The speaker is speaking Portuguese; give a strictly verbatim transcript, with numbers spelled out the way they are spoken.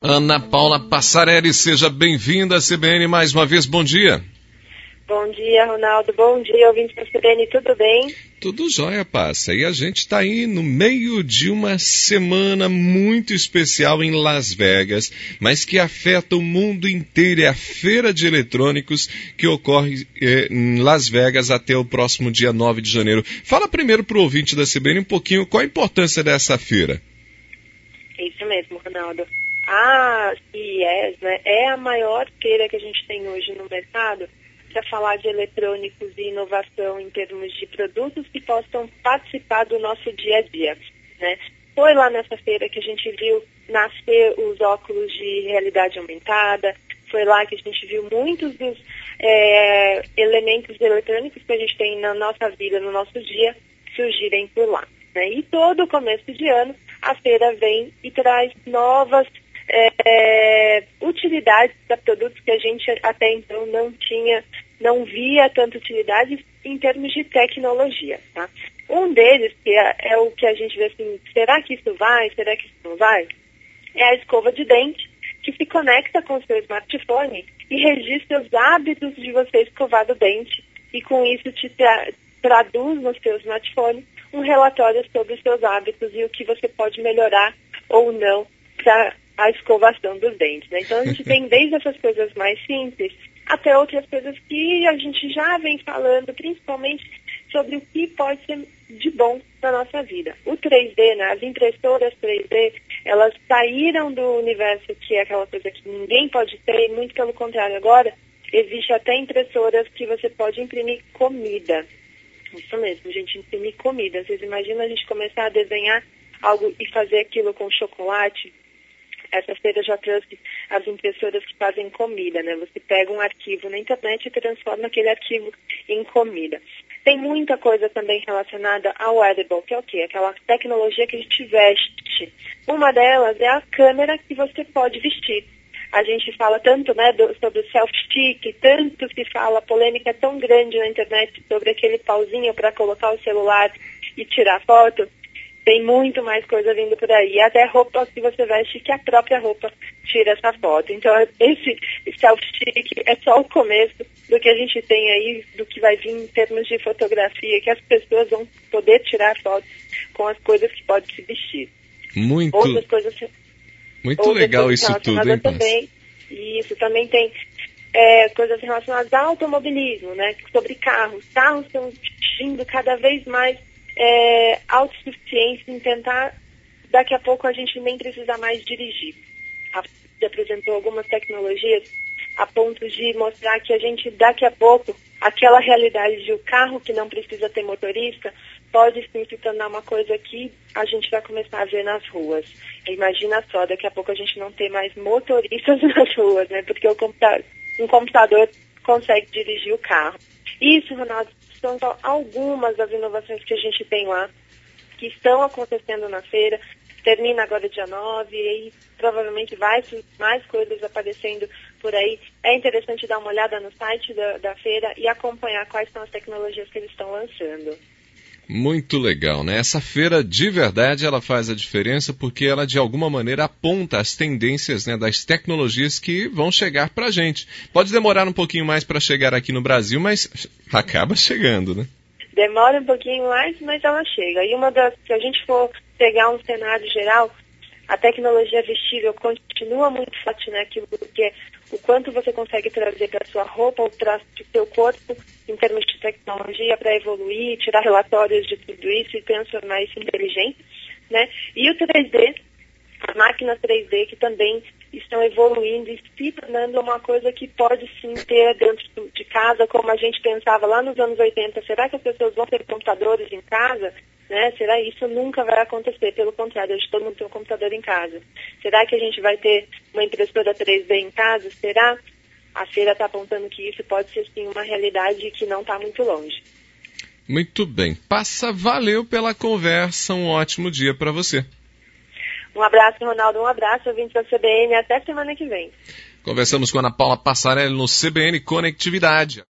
Ana Paula Passarelli, seja bem-vinda à C B N mais uma vez, bom dia. Bom dia, Ronaldo, bom dia, ouvintes da C B N, tudo bem? Tudo jóia, Passa. E a gente está aí no meio de uma semana muito especial em Las Vegas, mas que afeta o mundo inteiro. É a Feira de Eletrônicos que ocorre eh, em Las Vegas até o próximo dia nove de janeiro. Fala primeiro para o ouvinte da C B N um pouquinho qual a importância dessa feira. É isso mesmo, Ronaldo. A C E S, né, é a maior feira que a gente tem hoje no mercado para falar de eletrônicos e inovação em termos de produtos que possam participar do nosso dia a dia, né? Foi lá nessa feira que a gente viu nascer os óculos de realidade aumentada, foi lá que a gente viu muitos dos é, elementos eletrônicos que a gente tem na nossa vida, no nosso dia, surgirem por lá, né? E todo começo de ano a feira vem e traz novas é, utilidades para produtos que a gente até então não tinha, não via tanta utilidade em termos de tecnologia, tá? Um deles, que é, é o que a gente vê assim, será que isso vai, será que isso não vai? É a escova de dente, que se conecta com o seu smartphone e registra os hábitos de você escovar o dente, e com isso te tra- traduz no seu smartphone um relatório sobre os seus hábitos e o que você pode melhorar ou não para a escovação dos dentes, né? Então a gente tem desde essas coisas mais simples até outras coisas que a gente já vem falando, principalmente sobre o que pode ser de bom na nossa vida. O três D, né? As impressoras três D, elas saíram do universo que é aquela coisa que ninguém pode ter, muito pelo contrário. Agora, existe até impressoras que você pode imprimir comida. Isso mesmo, gente, imprimir comida. Vocês imaginam a gente começar a desenhar algo e fazer aquilo com chocolate? Essa feira já trouxe as impressoras que fazem comida, né? Você pega um arquivo na internet e transforma aquele arquivo em comida. Tem muita coisa também relacionada ao wearable, que é o quê? Aquela tecnologia que a gente veste. Uma delas é a câmera que você pode vestir. A gente fala tanto, né, do, sobre o self-stick, tanto se fala, a polêmica é tão grande na internet sobre aquele pauzinho para colocar o celular e tirar foto. Tem muito mais coisa vindo por aí. Até roupa que você veste, que a própria roupa tira essa foto. Então, esse self-stick é só o começo do que a gente tem aí, do que vai vir em termos de fotografia, que as pessoas vão poder tirar fotos com as coisas que podem se vestir. Muito, outras coisas, muito outras legal coisas isso tudo, hein, também. Isso, também tem é, coisas relacionadas ao automobilismo, né? Sobre carros. Carros estão indo cada vez mais É, autossuficiência em tentar, daqui a pouco a gente nem precisar mais dirigir. A F I A apresentou algumas tecnologias a ponto de mostrar que a gente, daqui a pouco, aquela realidade de um carro que não precisa ter motorista, pode sim se tornar uma coisa que a gente vai começar a ver nas ruas. Imagina só, daqui a pouco a gente não ter mais motoristas nas ruas, né? Porque o computa- um computador consegue dirigir o carro. Isso, Ronaldo, são só algumas das inovações que a gente tem lá, que estão acontecendo na feira. Termina agora dia nove, e aí provavelmente vai mais coisas aparecendo por aí. É interessante dar uma olhada no site da, da feira e acompanhar quais são as tecnologias que eles estão lançando. Muito legal, né? Essa feira, de verdade, ela faz a diferença porque ela, de alguma maneira, aponta as tendências, né, das tecnologias que vão chegar pra gente. Pode demorar um pouquinho mais para chegar aqui no Brasil, mas acaba chegando, né? Demora um pouquinho mais, mas ela chega. E uma das, se a gente for pegar um cenário geral, a tecnologia vestível continua muito forte, né? Aquilo que é o quanto você consegue trazer para a sua roupa, o traço do seu corpo, em termos de tecnologia, para evoluir, tirar relatórios de tudo isso e transformar isso em inteligente, né? E o três D, as máquinas três D que também estão evoluindo e se tornando uma coisa que pode sim ter dentro de casa, como a gente pensava lá nos anos oitenta. Será que as pessoas vão ter computadores em casa? Né? Será que isso nunca vai acontecer? Pelo contrário, hoje todo mundo tem um computador em casa. Será que a gente vai ter uma impressora três D em casa? Será? A feira está apontando que isso pode ser sim uma realidade que não está muito longe. Muito bem. Passa, valeu pela conversa, um ótimo dia para você. Um abraço, Ronaldo, um abraço, ouvintes da C B N, até semana que vem. Conversamos com a Ana Paula Passarelli no C B N Conectividade.